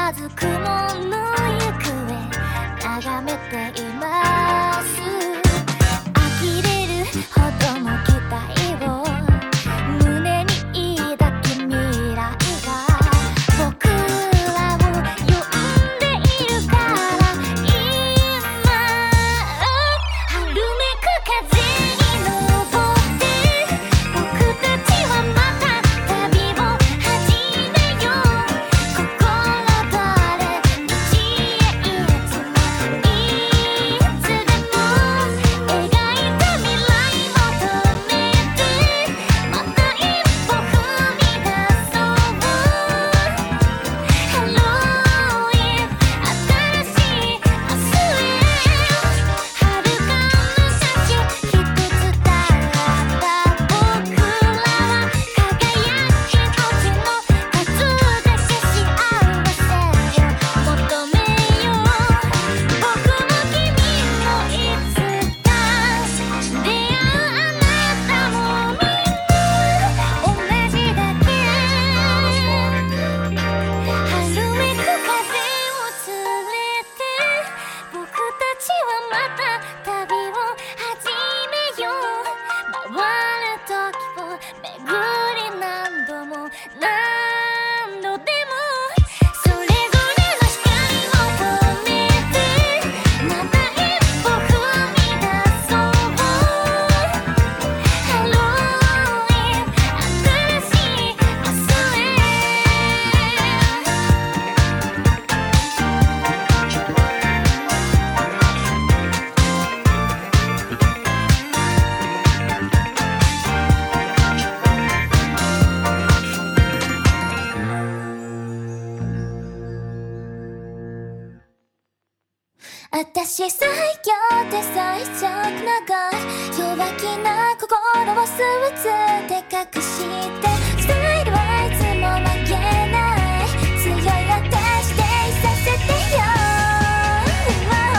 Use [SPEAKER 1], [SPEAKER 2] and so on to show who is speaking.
[SPEAKER 1] ず雲の行方眺めています。呆れるほどの期待を胸に抱き未来が僕らを呼んでいるから今春めく風に乗って僕たちはまた旅を始めよう。心誰道へいつもいつでも描いた未来求めてまた一歩踏み出そう。Hello if 新しい明日へ遥かの写真一つだった僕らは輝き星の数だけ幸せを求めよう。僕も君もいつか出会うあなたもみんな同じだけ春めく風を連れて僕たちはまた旅を始めよう。回る時を巡り何度も何度でもそれぞれの光を止めてまた一歩踏み出そう。Hello if 新しい明日へ私最強で最速なが弱気な心をスーツで隠し